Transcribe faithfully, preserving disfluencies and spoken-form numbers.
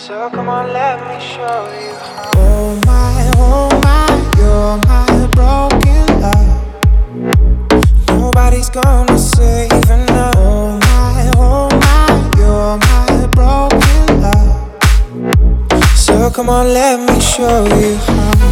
So come on, let me show you how. Oh my, oh my, you're my broken love. Nobody's gonna save enough. Oh my, oh my, you're my broken love. So come on, let me show you how.